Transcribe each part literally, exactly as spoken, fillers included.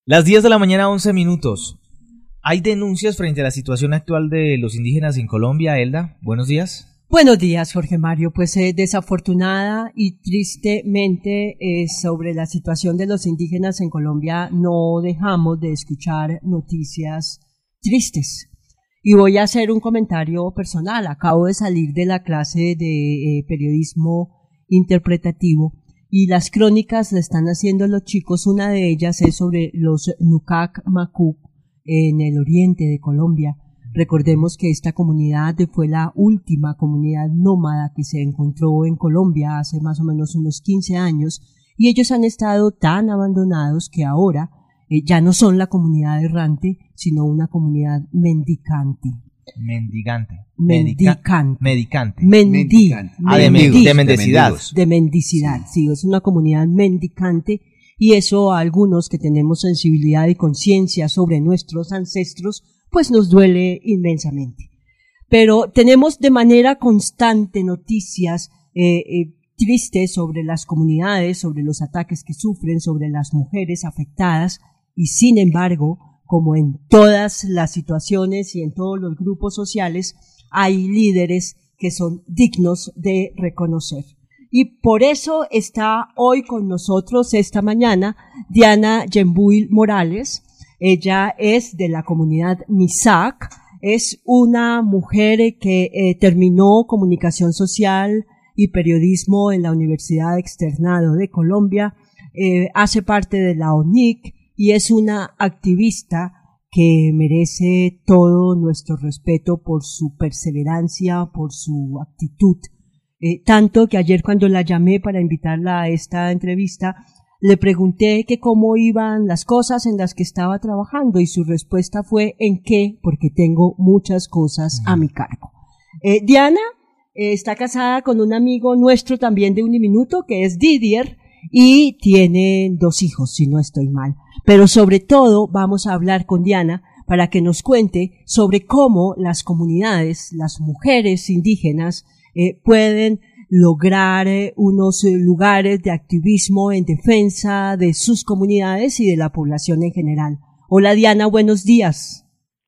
Las diez de la mañana, once minutos. ¿Hay denuncias frente a la situación actual de los indígenas en Colombia, Elda? Buenos días. Buenos días, Jorge Mario. Pues eh, desafortunada y tristemente eh, sobre la situación de los indígenas en Colombia no dejamos de escuchar noticias tristes. Y voy a hacer un comentario personal. Acabo de salir de la clase de eh, periodismo interpretativo y las crónicas le están haciendo los chicos. Una de ellas es sobre los Nucac Macuc en el oriente de Colombia. Recordemos que esta comunidad fue la última comunidad nómada que se encontró en Colombia hace más o menos unos quince años y ellos han estado tan abandonados que ahora eh, ya no son la comunidad errante, sino una comunidad mendicante. Mendigante. Mendicante. Medicante. Mendi. Ah, de, mendi, de mendicidad. De mendicidad, sí. sí, es una comunidad mendicante y eso a algunos que tenemos sensibilidad y conciencia sobre nuestros ancestros pues nos duele inmensamente. Pero tenemos de manera constante noticias eh, eh, tristes sobre las comunidades, sobre los ataques que sufren, sobre las mujeres afectadas, y sin embargo, como en todas las situaciones y en todos los grupos sociales, hay líderes que son dignos de reconocer. Y por eso está hoy con nosotros esta mañana Diana Yembuil Morales. Ella es de la comunidad Misak, es una mujer que eh, terminó comunicación social y periodismo en la Universidad Externado de Colombia, eh, hace parte de la O N I C y es una activista que merece todo nuestro respeto por su perseverancia, por su actitud. Eh, tanto que ayer cuando la llamé para invitarla a esta entrevista, le pregunté que cómo iban las cosas en las que estaba trabajando y su respuesta fue ¿en qué? Porque tengo muchas cosas a mi cargo. Eh, Diana eh, está casada con un amigo nuestro también de Uniminuto que es Didier y tiene dos hijos, si no estoy mal. Pero sobre todo vamos a hablar con Diana para que nos cuente sobre cómo las comunidades, las mujeres indígenas eh, pueden lograr eh, unos eh, lugares de activismo en defensa de sus comunidades y de la población en general. Hola Diana, buenos días.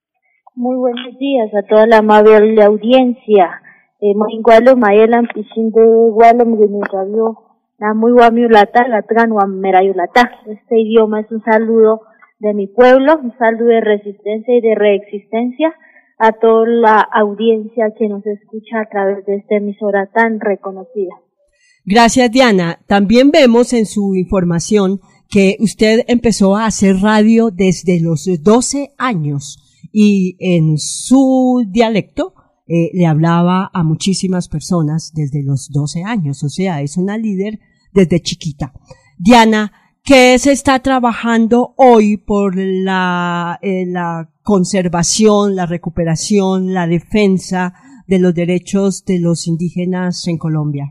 Muy buenos días a toda la amable audiencia. Eh, Moingualo Mayelan Pichinde Gualom Radio, na muy guamiulata, la meraulata. Este idioma es un saludo de mi pueblo, un saludo de resistencia y de reexistencia a toda la audiencia que nos escucha a través de esta emisora tan reconocida. Gracias, Diana. También vemos en su información que usted empezó a hacer radio desde los doce años y en su dialecto eh, le hablaba a muchísimas personas desde los doce años, o sea, es una líder desde chiquita. Diana, ¿qué se está trabajando hoy por la, eh, la conservación, la recuperación, la defensa de los derechos de los indígenas en Colombia?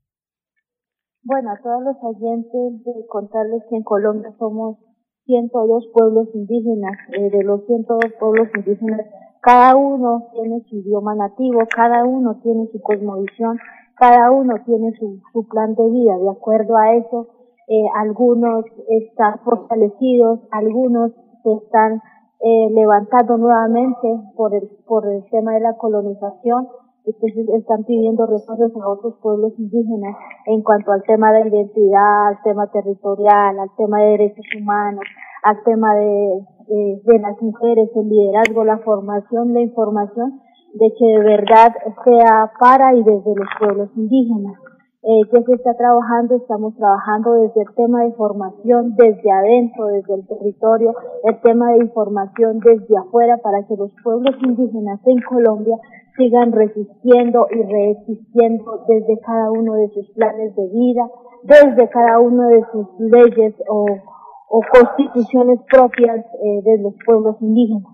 Bueno, a todos los oyentes de contarles que en Colombia somos ciento dos pueblos indígenas. Eh, de los ciento dos pueblos indígenas, cada uno tiene su idioma nativo, cada uno tiene su cosmovisión, cada uno tiene su, su plan de vida. De acuerdo a eso, eh, algunos están fortalecidos, algunos se están Eh, levantando nuevamente por el por el tema de la colonización, entonces están pidiendo refuerzos a otros pueblos indígenas en cuanto al tema de identidad, al tema territorial, al tema de derechos humanos, al tema de eh, de las mujeres, el liderazgo, la formación, la información, de que de verdad sea para y desde los pueblos indígenas. Eh, ¿Qué se está trabajando? Estamos trabajando desde el tema de formación, desde adentro, desde el territorio, el tema de información desde afuera para que los pueblos indígenas en Colombia sigan resistiendo y reexistiendo desde cada uno de sus planes de vida, desde cada uno de sus leyes o, o constituciones propias eh, de los pueblos indígenas.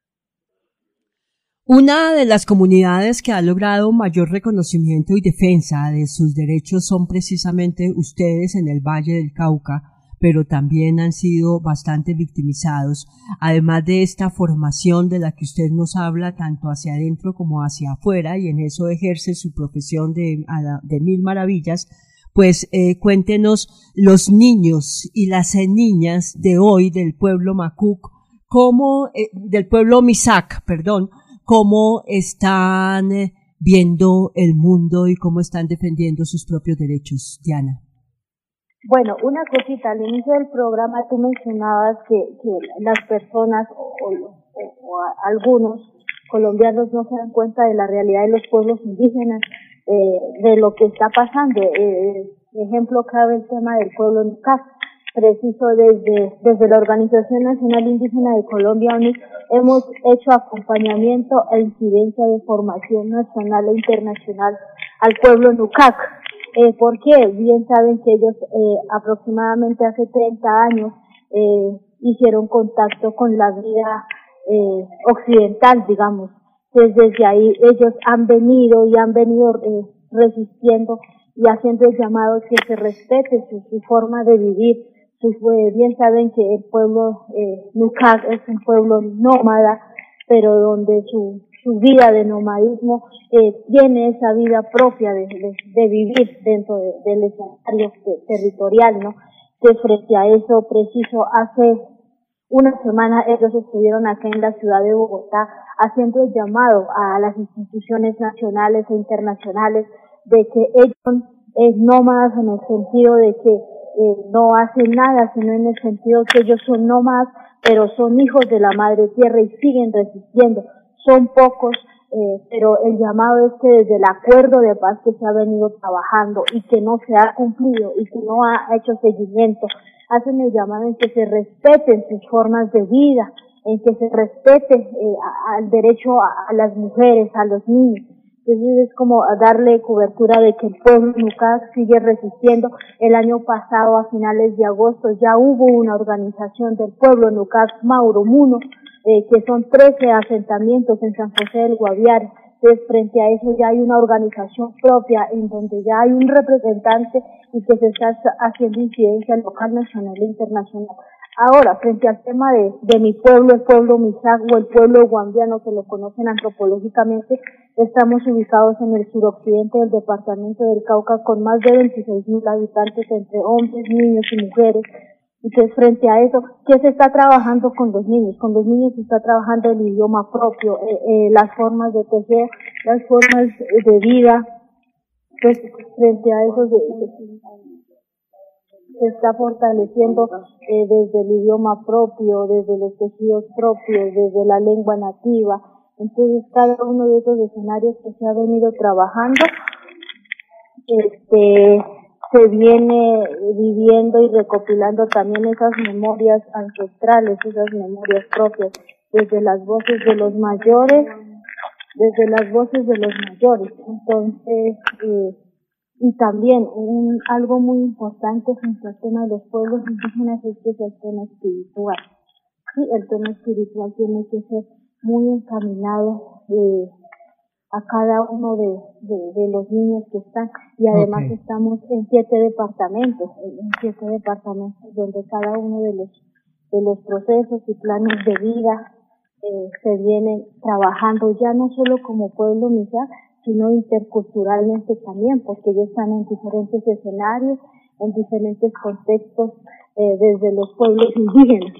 Una de las comunidades que ha logrado mayor reconocimiento y defensa de sus derechos son precisamente ustedes en el Valle del Cauca, pero también han sido bastante victimizados. Además de esta formación de la que usted nos habla, tanto hacia adentro como hacia afuera, y en eso ejerce su profesión de, de mil maravillas, pues eh, cuéntenos los niños y las niñas de hoy del pueblo Macuc, cómo, eh, del pueblo Misak, perdón, cómo están eh, viendo el mundo y cómo están defendiendo sus propios derechos. Diana. Bueno, una cosita, al inicio del programa tú mencionabas que, que las personas o, o, o algunos colombianos no se dan cuenta de la realidad de los pueblos indígenas, eh, de lo que está pasando. Eh, ejemplo cabe el tema del pueblo Nucac. Preciso desde, desde la Organización Nacional Indígena de Colombia, O N I C, hemos hecho acompañamiento e incidencia de formación nacional e internacional al pueblo Nucac. Eh, ¿Por qué? Bien saben que ellos eh, aproximadamente hace treinta años eh, hicieron contacto con la vida eh, occidental, digamos. Entonces desde ahí ellos han venido y han venido eh, resistiendo y haciendo el llamado que se respete su, su forma de vivir. Su, eh, bien saben que el pueblo eh, Nucac es un pueblo nómada, pero donde su su vida de nomadismo eh, tiene esa vida propia de, de, de vivir dentro de, del escenario territorial, ¿no? Que frente a eso, preciso, hace una semana ellos estuvieron acá en la ciudad de Bogotá haciendo el llamado a las instituciones nacionales e internacionales de que ellos son eh, nómadas en el sentido de que eh, no hacen nada, sino en el sentido que ellos son nómadas, pero son hijos de la madre tierra y siguen resistiendo. Son pocos, eh, pero el llamado es que desde el acuerdo de paz que se ha venido trabajando y que no se ha cumplido y que no ha hecho seguimiento, hacen el llamado en que se respeten sus formas de vida, en que se respete eh, al derecho a, a las mujeres, a los niños. Entonces es como darle cobertura de que el pueblo Nucac sigue resistiendo. El año pasado, a finales de agosto, ya hubo una organización del pueblo Nucac, Mauro Muno, eh, que son trece asentamientos en San José del Guaviare. Entonces, frente a eso ya hay una organización propia en donde ya hay un representante y que se está haciendo incidencia local, nacional e internacional. Ahora, frente al tema de, de mi pueblo, el pueblo Misak o el pueblo guambiano, que lo conocen antropológicamente, estamos ubicados en el suroccidente del departamento del Cauca con más de veintiséis mil habitantes entre hombres, niños y mujeres. Entonces, frente a eso, ¿qué se está trabajando con los niños? Con los niños se está trabajando el idioma propio, eh, eh, las formas de tejer, las formas de vida. Pues, frente a eso, se, se está fortaleciendo eh, desde el idioma propio, desde los tejidos propios, desde la lengua nativa. Entonces, cada uno de esos escenarios que se ha venido trabajando, este, se viene viviendo y recopilando también esas memorias ancestrales, esas memorias propias, desde las voces de los mayores, desde las voces de los mayores. Entonces, eh, y también un, algo muy importante junto al tema de los pueblos indígenas es que es el tema espiritual. Sí, el tema espiritual tiene que ser muy encaminado eh, a cada uno de, de, de los niños que están, y además okay. Estamos en siete departamentos, en siete departamentos donde cada uno de los de los procesos y planes de vida eh, se vienen trabajando ya no solo como pueblo Misak, sino interculturalmente también, porque ellos están en diferentes escenarios, en diferentes contextos eh, desde los pueblos indígenas.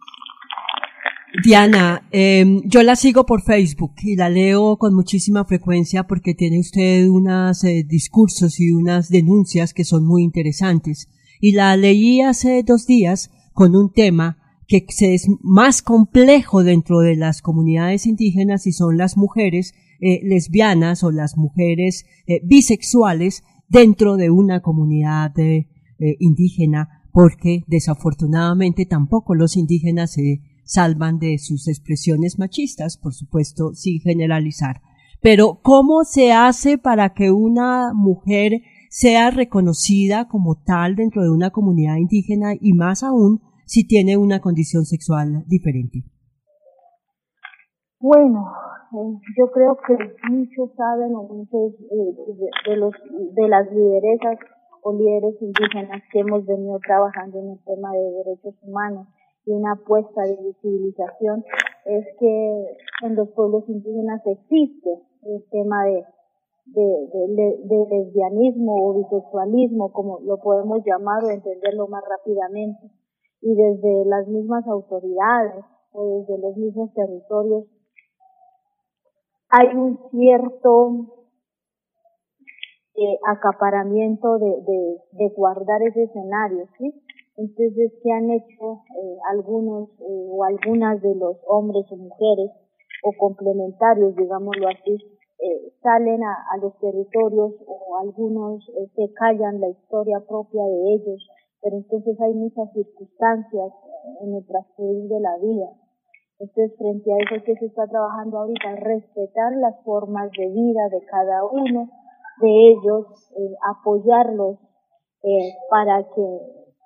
Diana, eh, yo la sigo por Facebook y la leo con muchísima frecuencia porque tiene usted unos eh, discursos y unas denuncias que son muy interesantes. Y la leí hace dos días con un tema que es más complejo dentro de las comunidades indígenas y son las mujeres eh, lesbianas o las mujeres eh, bisexuales dentro de una comunidad eh, eh, indígena, porque desafortunadamente tampoco los indígenas se eh, salvan de sus expresiones machistas, por supuesto, sin generalizar. Pero, ¿cómo se hace para que una mujer sea reconocida como tal dentro de una comunidad indígena y más aún si tiene una condición sexual diferente? Bueno, eh, yo creo que muchos saben o muchos eh, de, de, los, de las lideresas o líderes indígenas que hemos venido trabajando en el tema de derechos humanos y una apuesta de visibilización es que en los pueblos indígenas existe el tema de, de, de, de lesbianismo o bisexualismo, como lo podemos llamar o entenderlo más rápidamente. Y desde las mismas autoridades o desde los mismos territorios hay un cierto eh, acaparamiento de, de, de guardar ese escenario, ¿sí? Entonces, ¿qué han hecho eh, algunos eh, o algunas de los hombres o mujeres o complementarios, digámoslo así, eh, salen a, a los territorios o algunos eh, se callan la historia propia de ellos, pero entonces hay muchas circunstancias en el transcurrir de la vida. Entonces, frente a eso que se está trabajando ahorita, respetar las formas de vida de cada uno de ellos, eh, apoyarlos eh, para que,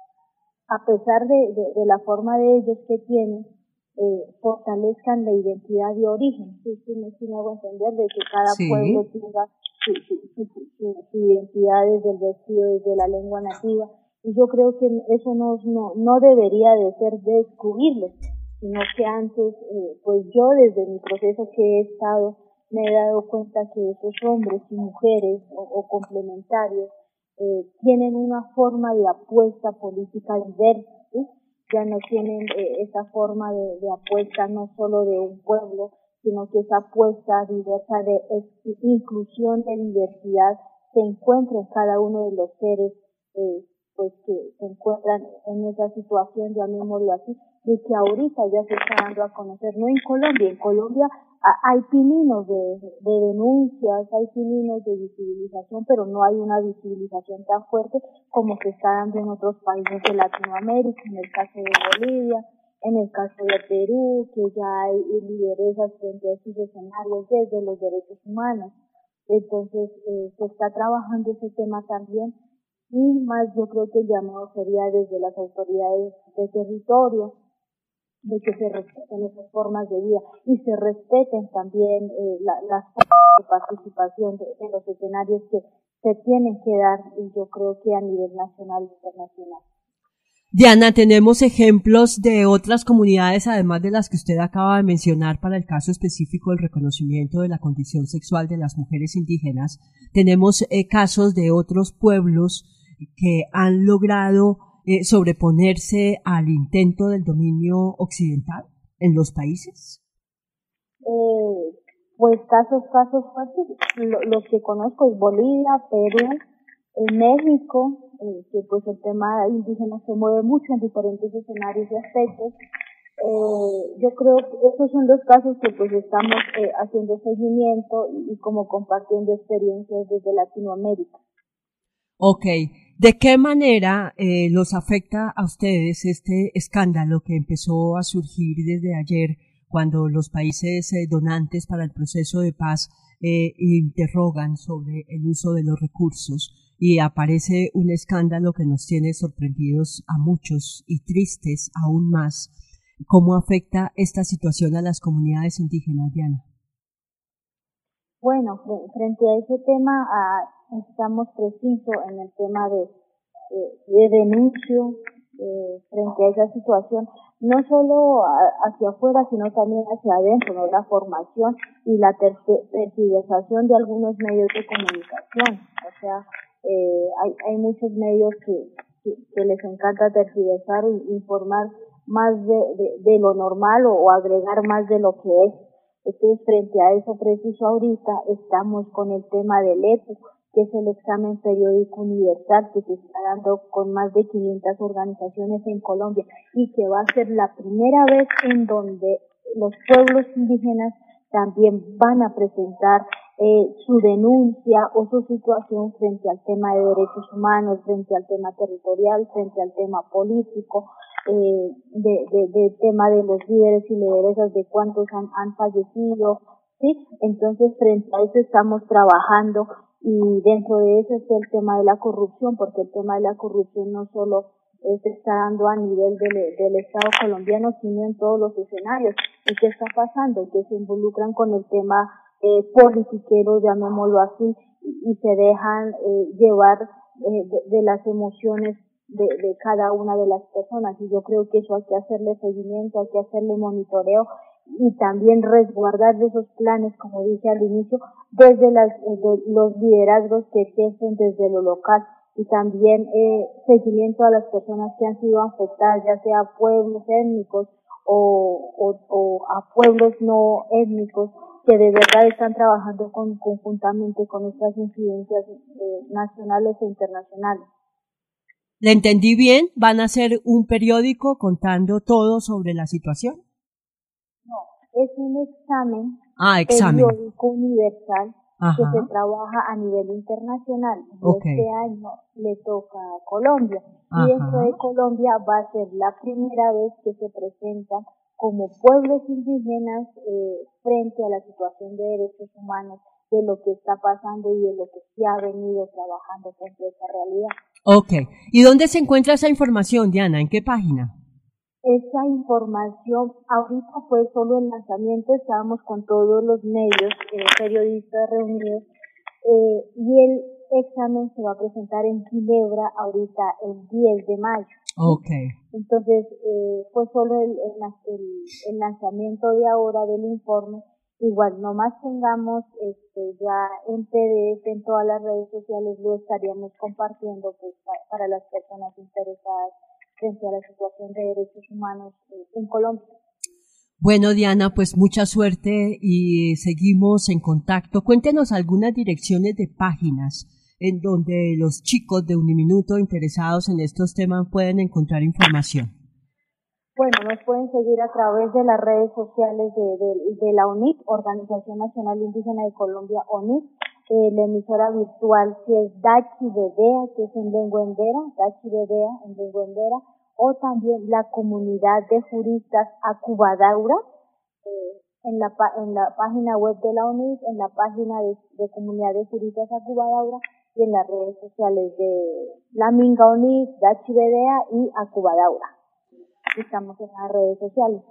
a pesar de, de, de la forma de ellos que tienen, eh, fortalezcan la identidad de origen. Sí, sí, me, sí me hago entender de que cada Sí. pueblo tenga su, su, su, su, su identidad desde el vestido, desde la lengua nativa. Y yo creo que eso no, no, no debería de ser de excluirlos, sino que antes, eh, pues yo desde mi proceso que he estado, me he dado cuenta que esos hombres y mujeres o, o complementarios eh, tienen una forma de apuesta política diversa, ¿sí? Ya no tienen eh, esa forma de, de apuesta no solo de un pueblo, sino que esa apuesta diversa de es, inclusión, de diversidad, se encuentra en cada uno de los seres eh, pues que se encuentran en esa situación, llamémoslo así, de que ahorita ya se está dando a conocer, no en Colombia, en Colombia a, hay pininos de, de denuncias, hay pininos de visibilización, pero no hay una visibilización tan fuerte como se está dando en otros países de Latinoamérica, en el caso de Bolivia, en el caso de Perú, que ya hay lideresas frente a esos escenarios desde los derechos humanos. Entonces, eh, se está trabajando ese tema también. Y más yo creo que el llamado sería desde las autoridades de territorio, de que se respeten esas formas de vida y se respeten también eh, la, las formas de participación de, de los escenarios que se tienen que dar, y yo creo que a nivel nacional e internacional. Diana, tenemos ejemplos de otras comunidades, además de las que usted acaba de mencionar para el caso específico del reconocimiento de la condición sexual de las mujeres indígenas. Tenemos eh, casos de otros pueblos que han logrado eh, sobreponerse al intento del dominio occidental en los países. Eh, pues casos, casos fuertes, lo, los que conozco es Bolivia, Perú, en México, eh, que pues el tema indígena se mueve mucho en diferentes escenarios y aspectos. Eh, yo creo que esos son los casos que pues estamos eh, haciendo seguimiento y, y como compartiendo experiencias desde Latinoamérica. Ok, ¿de qué manera eh, los afecta a ustedes este escándalo que empezó a surgir desde ayer cuando los países eh, donantes para el proceso de paz eh, interrogan sobre el uso de los recursos y aparece un escándalo que nos tiene sorprendidos a muchos y tristes aún más? ¿Cómo afecta esta situación a las comunidades indígenas, Diana? Bueno, frente a ese tema, ah, estamos precisos en el tema de, de, de denuncio eh, frente a esa situación, no solo a, hacia afuera, sino también hacia adentro, ¿no? La formación y la tergiversación de algunos medios de comunicación. O sea, eh, hay, hay muchos medios que, que, que les encanta tergiversar e informar más de, de, de lo normal o, o agregar más de lo que es. Entonces, frente a eso preciso ahorita, estamos con el tema del E P U, que es el examen periódico universal que se está dando con más de quinientas organizaciones en Colombia y que va a ser la primera vez en donde los pueblos indígenas también van a presentar eh, su denuncia o su situación frente al tema de derechos humanos, frente al tema territorial, frente al tema político, eh, de, de, de tema de los líderes y lideresas, de cuántos han, han fallecido, ¿sí? Entonces, frente a eso estamos trabajando, y dentro de eso está el tema de la corrupción, porque el tema de la corrupción no solo eh, se está dando a nivel del, del Estado colombiano, sino en todos los escenarios. ¿Y qué está pasando? Que se involucran con el tema eh, politiquero, llamémoslo así, y, y se dejan eh, llevar eh, de, de las emociones de, de cada una de las personas, y yo creo que eso hay que hacerle seguimiento, hay que hacerle monitoreo y también resguardar de esos planes, como dije al inicio, desde las, de los liderazgos que ejercen desde lo local, y también eh, seguimiento a las personas que han sido afectadas, ya sea a pueblos étnicos o, o, o a pueblos no étnicos, que de verdad están trabajando con, conjuntamente con estas incidencias eh, nacionales e internacionales. ¿Le entendí bien? ¿Van a hacer un periódico contando todo sobre la situación? No, es un examen, ah, examen. periódico universal. Ajá. Que se trabaja a nivel internacional. Y okay. Este año le toca a Colombia. Ajá. Y dentro de Colombia va a ser la primera vez que se presentan como pueblos indígenas eh, frente a la situación de derechos humanos, de lo que está pasando y de lo que se ha venido trabajando contra esa realidad. Ok. ¿Y dónde se encuentra esa información, Diana? ¿En qué página? Esa información, ahorita fue solo el lanzamiento, estábamos con todos los medios, eh, periodistas reunidos, eh, y el examen se va a presentar en Ginebra ahorita el diez de mayo. Okay. Entonces, eh, fue solo el, el, el, el lanzamiento de ahora del informe. Igual, nomás tengamos este, ya en P D F en todas las redes sociales, lo estaríamos compartiendo pues, para, para las personas interesadas frente a la situación de derechos humanos en Colombia. Bueno, Diana, pues mucha suerte y seguimos en contacto. Cuéntenos algunas direcciones de páginas en donde los chicos de Uniminuto interesados en estos temas pueden encontrar información. Bueno, nos pueden seguir a través de las redes sociales de, de, de la O N I C, Organización Nacional Indígena de Colombia, O N I C, eh, la emisora virtual que es Dachi Bedea, que es en lengua endera, Dachi Bedea en lengua endera, o también la comunidad de juristas Acubadaura, eh, en la en la página web de la O N I C, en la página de, de comunidad de juristas Acubadaura y en las redes sociales de la Minga O N I C, Dachi Bedea y Acubadaura. Estamos en las redes sociales.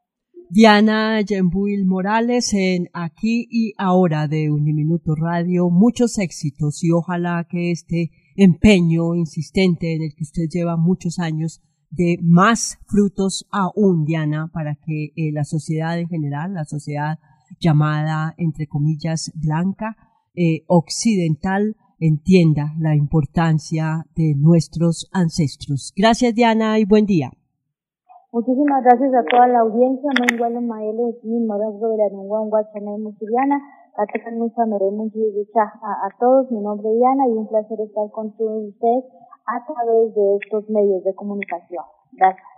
Diana Yembuil Morales en Aquí y Ahora de Uniminuto Radio. Muchos éxitos y ojalá que este empeño insistente en el que usted lleva muchos años de más frutos aún, Diana, para que eh, la sociedad en general, la sociedad llamada, entre comillas, blanca, eh, occidental, entienda la importancia de nuestros ancestros. Gracias, Diana, y buen día. Muchísimas gracias a toda la audiencia. No igual en Maele, ni Morazgo de la Lengua, en Guachana y Muchiliana. Atacan mucha meremos y a todos. Mi nombre es Diana y un placer estar con todos ustedes a través de estos medios de comunicación. Gracias.